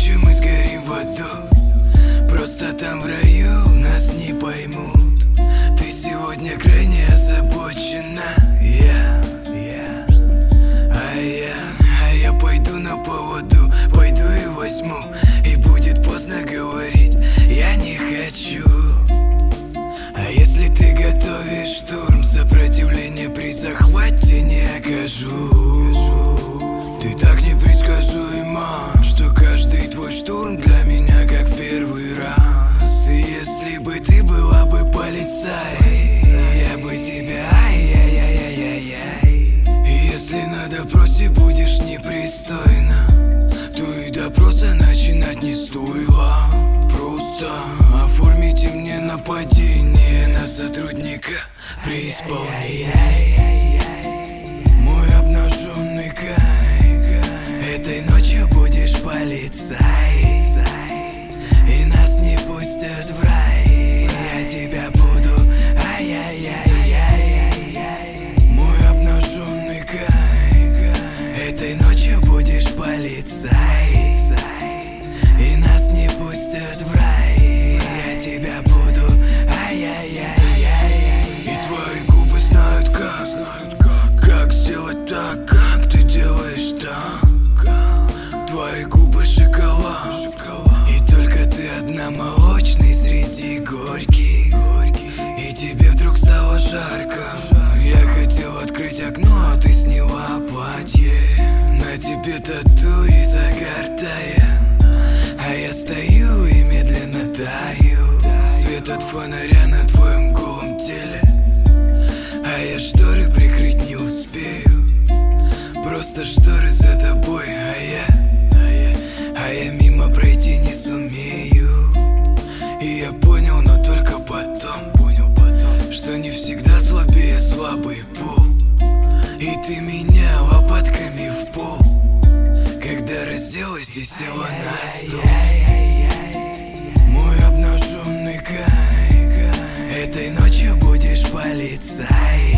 ночью мы сгорим в аду. Просто там в раю нас не поймут. Ты сегодня крайне озабочена. А я пойду на поводу, пойду и возьму. И будет поздно говорить, я не хочу. А если ты готовишь штурм, сопротивление при захвате не окажу. Ты так непредсказуема, что каждый твой штурм для меня как в первый раз. И если бы ты была бы полицай, я бы тебя Если на допросе будешь непристойно, то и допроса начинать не стоило. Просто оформите мне нападение на сотрудника при исполнении. Мой обнаженный кайф, этой ночью будешь полицай. И нас не пустят в рай, я тебя буду Мой обнаженный кайф, этой ночью будешь полицай. И нас не пустят в рай, я тебя буду И твои губы знают как сделать так, как ты делаешь так. Твои губы шоколад, и только ты одна молочный среди горьких. И тебе вдруг стало жарко. Я хотел открыть окно, а ты сняла платье. На тебе тату и загар тая, а я стою и медленно таю. Свет от фонаря на твоем голом теле, а я шторы прикрыть не успею. Просто шторы за тобой, а я мимо пройти не сумею. И я понял, но только потом, что не всегда слабее слабый пол. И ты меня лопатками в пол, когда разделась и села на стол. Мой обнаженный кайф, этой ночью будешь полицай.